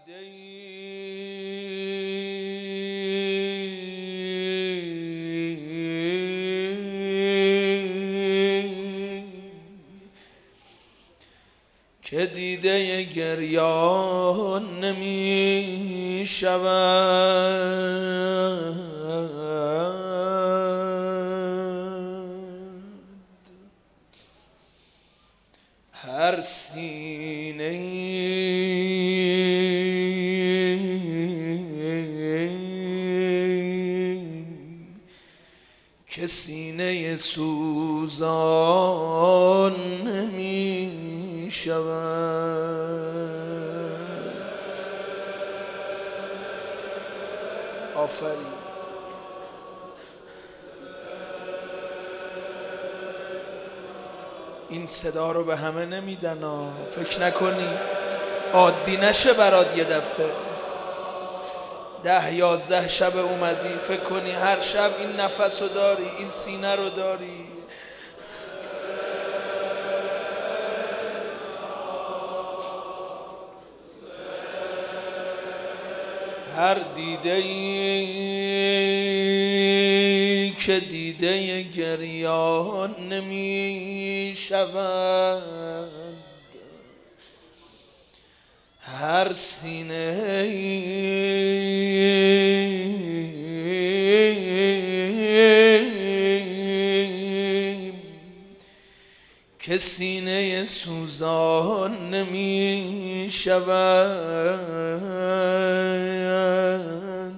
که دیده گریان نمی شود، هر سینه که سینه سوزان نمی شود. آفرین. این صدا رو به همه نمیدن ها، فکر نکنی عادی نشه برات یه دفعه 10-11 شب اومدی فکر کنی هر شب این نفس رو داری، این سینه رو داری. هر دیده ای که دیده گریان نمی شود، هر سینه که سینه سوزان نمی شود،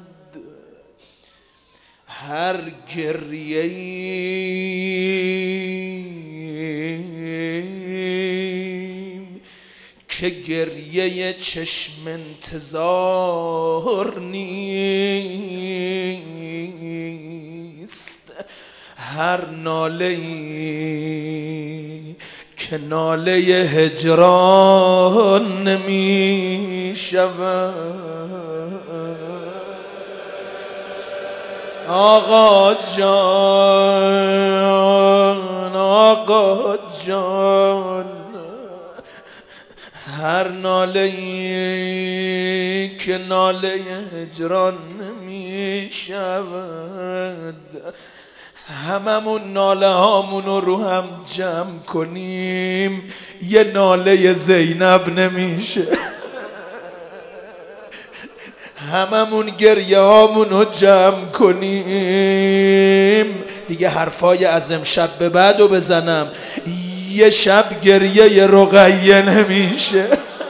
هر گریه‌ای که گریه چشم انتظار نیست، هر ناله‌ای که ناله هجران نمی شود. آقا جان، آقا جان، هر ناله‌ای که ناله هجران نمی شود، هممون ناله هامونو رو هم جمع کنیم یه ناله زینب نمیشه. هممون گریه هامونو جمع کنیم دیگه حرفای از امشب به بعدو بزنم یه شب گریه رقیه نمیشه.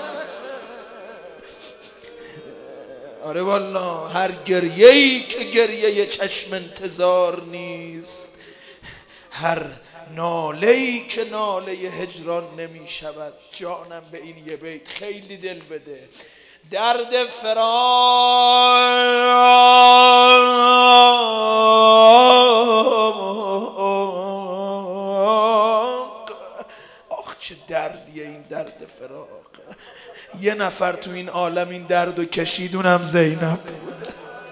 آره والا، هر گریه‌ای که گریه چشم انتظار نیست، هر ناله‌ای که ناله هجران نمی شود. جانم به این یه بیت خیلی دل بده. درد فراق، آخ چه دردیه این درد فراق. یه نفر تو این عالم این دردو کشید، اونم زینب بود.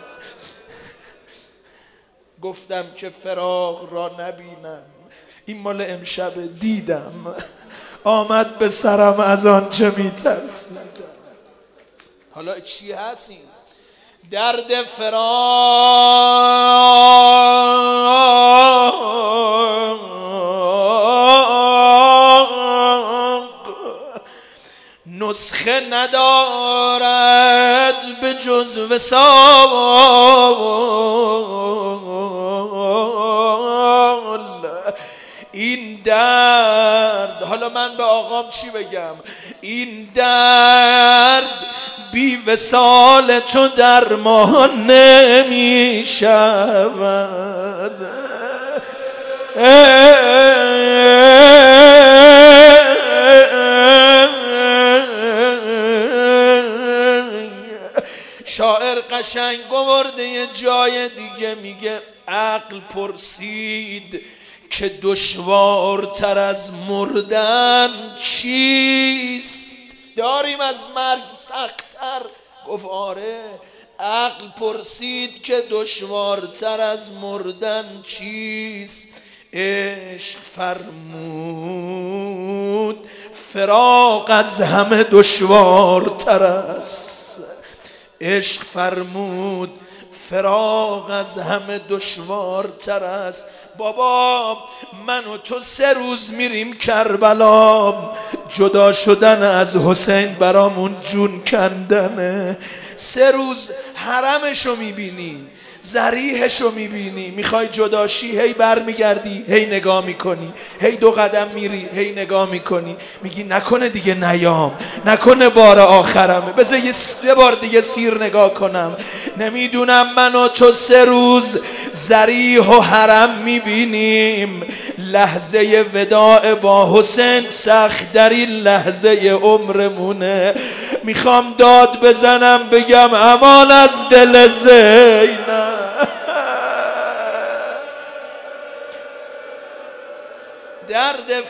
گفتم که فراق را نبینم، این مال امشب دیدم، آمد به سرم از آن چه میترسیدم. حالا چی هست این؟ درد فراق نسخه ندارد به جز وصال. این درد، حالا من به آقام چی بگم؟ این درد بی وصال تو درمان نمی شود. شاعر قشنگ گورده یه جای دیگه میگه عقل پرسید که دشوارتر از مردن چیست؟ داریم از مرگ سخت‌تر؟ گفت آره. عقل پرسید که دشوارتر از مردن چیست؟ عشق فرمود فراق از همه دشوارتر است. عشق فرمود فراق از همه دشوارتر است. بابا من و تو 3 روز میریم کربلا، جدا شدن از حسین برامون جون کندنه. 3 روز حرمشو میبینی، ذریحشو میبینی، میخوای جداشی، هی بر میگردی، هی نگاه میکنی، هی 2 قدم میری، هی نگاه میکنی، میگی نکنه دیگه نیام، نکنه بار آخرمه، بذار یه بار دیگه سیر نگاه کنم. نمیدونم من و تو 3 روز ذریح و حرم میبینیم، لحظه وداع با حسین سخت در این لحظه عمرمونه. میخوام داد بزنم بگم امان از دل زینب. درد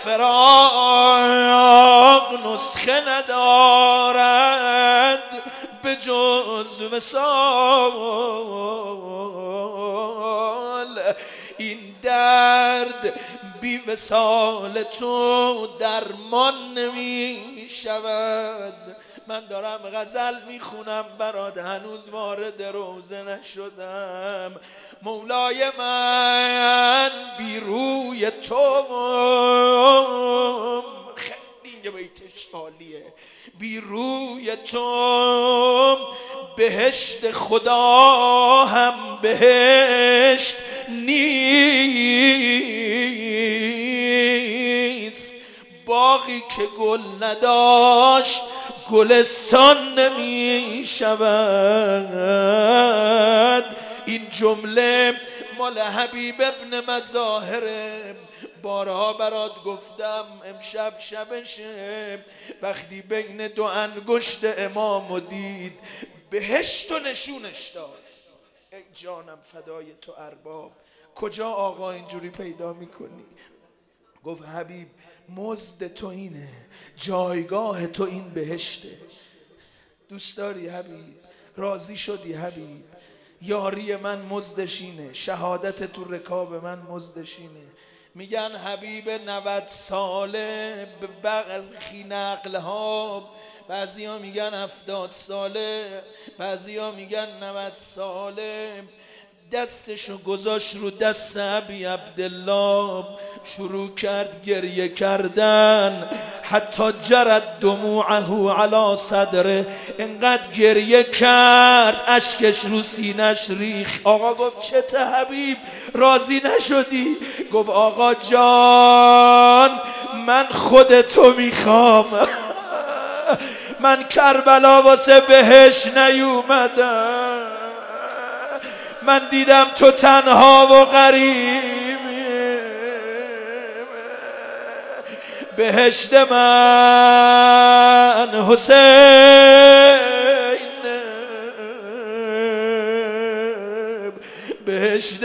فراق نسخه ندارد به جز وصال، این درد بی وصال تو درمان نمی شود. من دارم غزل میخونم برات، هنوز وارد روزه نشدم. مولای من بی روی تو، خیلی اینجا بیتش عالیه، بی روی تو بهشت خدا هم بهشت نیست، باغی که گل نداشت گلستان نمی شود. این جمله مال حبیب ابن مظاهره، بارها برات گفتم، امشب شبشه، وقتی بین 2 انگشت امامو دید بهشت و نشونش داد. ای جانم فدای تو ارباب، کجا آقا اینجوری پیدا میکنی؟ گفت حبیب مزد تو اینه، جایگاه تو این بهشته. دوست داری حبیب؟ راضی شدی حبیب؟ یاری من مزدش اینه، شهادت تو رکاب من مزدش اینه. میگن حبیب 90 ساله، به برخی نقلها بعضی ها میگن 70 ساله، بعضی ها میگن 90 ساله، دستشو گذاشت رو دست ابی عبدالله، شروع کرد گریه کردن، حتی جرت دموعه علی صدره، انقدر گریه کرد اشکش رو سینش ریخ. آقا گفت چته حبیب، راضی نشدی؟ گفت آقا جان من خودتو میخوام، من کربلا واسه بهش نیومدم، من دیدم تو تنها و غریبی، بهشت من حسین، بهشت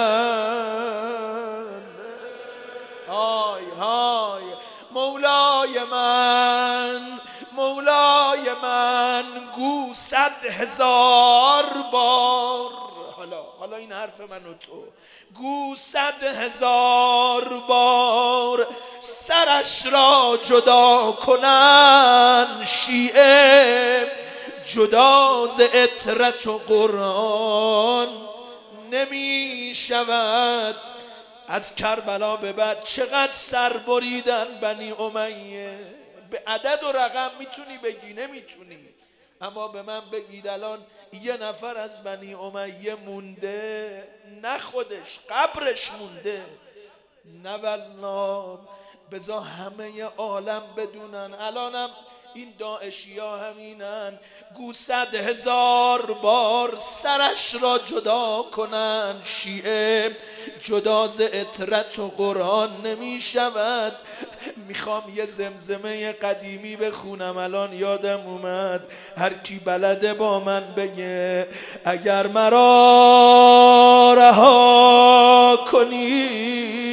من، های های مولای من، مولای من گو 100,000 بار، حالا این حرف من و تو، گو 100,000 بار سرش را جدا کنن شیعه، جدا ز عطرت و قرآن نمی شود. از کربلا به بعد چقدر سر بریدن بنی امیه، به عدد و رقم میتونی بگی؟ نمیتونی. اما به من بگید الان یه نفر از بنی امیه مونده؟ نه خودش، قبرش مونده. نه والله، بذار همه عالم بدونن. الانم این داعشی ها همینن، گو 100,000 بار سرش را جدا کنن شیعه، جدا ز عطرت و قرآن نمی شود. میخوام یه زمزمه قدیمی بخونم، الان یادم اومد، هر کی بلده با من بگه. اگر مرا رها کنی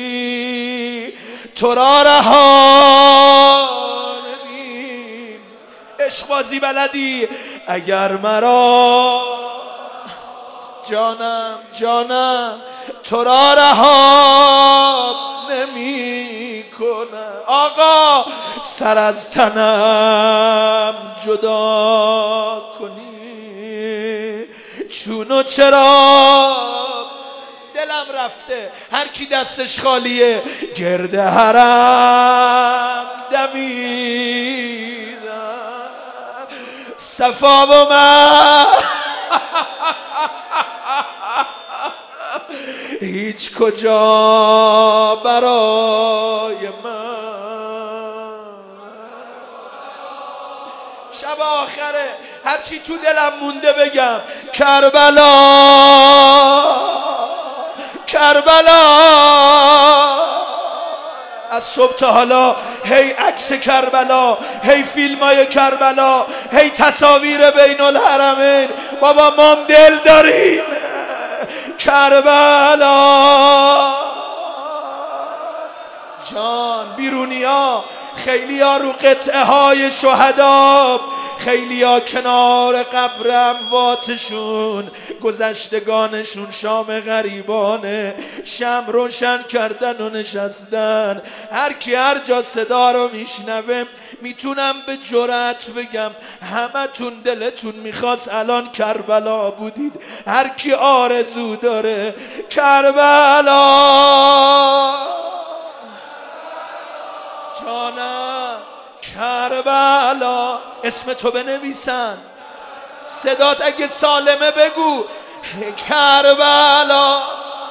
تو را رها، عشق بازی بلدی. اگر مرا جانم جانم تو را رها نمی کنم، آقا سر از تنم جدا کنی. چونو چرا دلم رفته هر کی دستش خالیه گرد حرم دویدم صفا و من هیچ کجا برای من شب آخره هرچی تو دلم مونده بگم کربلا کربلا از صبح تا حالا هی عکس کربلا هی فیلمای کربلا هی تصاویر بین الحرمین بابا مام دل داریم کربلا جان بیرونیا خیلی ها رو قطعه های شهدا خیلی ها کنار قبر امواتشون گذشتگانشون شام غریبانه شم روشن کردن و نشستن هر کی هر جا صدا رو میشنوه میتونم به جرأت بگم همتون دلتون میخواست الان کربلا بودید هر کی آرزو داره کربلا جانم کربلا اسم تو بنویسن صدات اگه سالمه بگو کربلا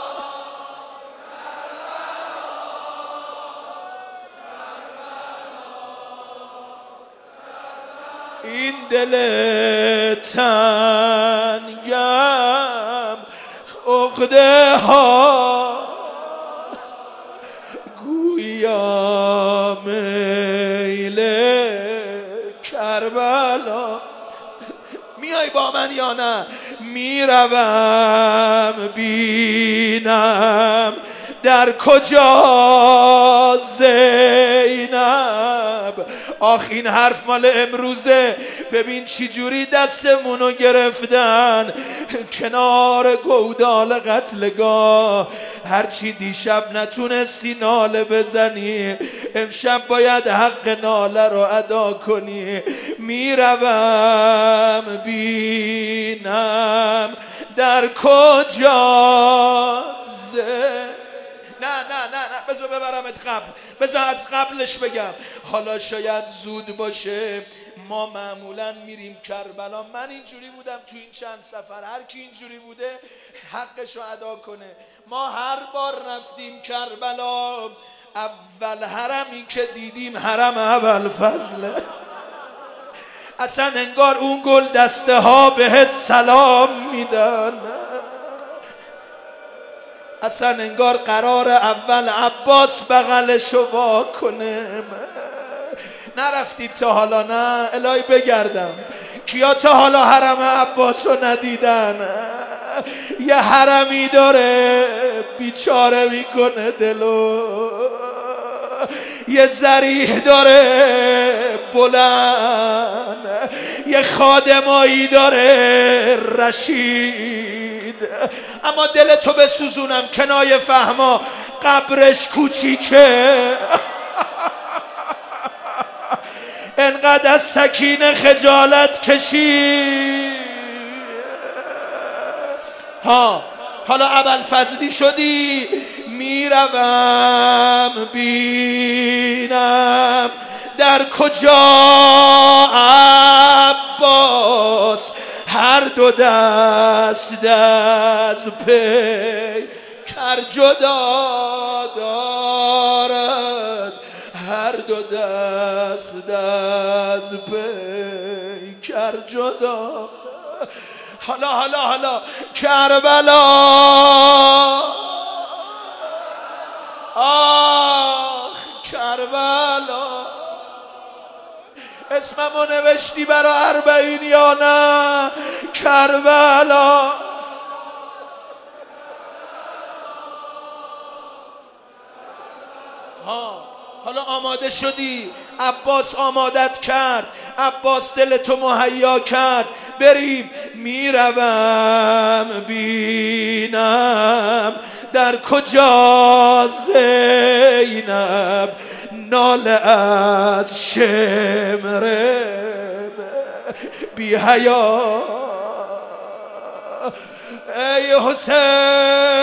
این دل تنگم عقده ها گویا میل کربلا میای با من یا نه میروم بینم در کجا زینب آخ این حرف مال امروزه ببین چی جوری دستمونو گرفتن کنار گودال قتلگاه هرچی دیشب نتونستی ناله بزنی امشب باید حق ناله رو ادا کنی میروم بینم در کجا نه بذار ببرمت قبل بذار از قبلش بگم حالا شاید زود باشه ما معمولا میریم کربلا من اینجوری بودم تو این چند سفر هر کی اینجوری بوده حقشو ادا کنه ما هر بار رفتیم کربلا اول حرمی که دیدیم حرم ابوالفضله اصلا انگار اون گل دسته ها بهت سلام میدن اصلا انگار قرار اول عباس بغلشو وا کنه نرفتید تا حالا نه الهی بگردم کیا تا حالا حرم عباسو ندیدن یه حرمی داره بیچاره میکنه دلو یه ذریح داره بلند یه خادمایی داره رشید اما دل تو بسوزونم کنایه فهما قبرش کوچیکه انقدر از سکینه خجالت کشید حالا ابوالفضلی شدی میروم بینم در کجا عباس هر دو دست از پی کر جدا دارد هر دو دست از پی کر جدا حالا کربلا آخ کربلا اسممو نوشتی برا 40 یا نه کربلا حالا آماده شدی عباس آمادت کرد عباس دلتو مهیا کرد بریم میروم بینم در کجا زینب ناله از شمر بی حیا ای حسین